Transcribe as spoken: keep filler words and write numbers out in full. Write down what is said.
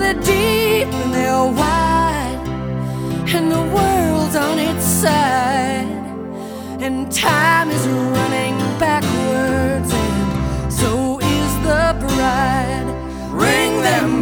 they're deep and they're wide, and the world's on its side, and time is running backwards, and so is the bride. Ring them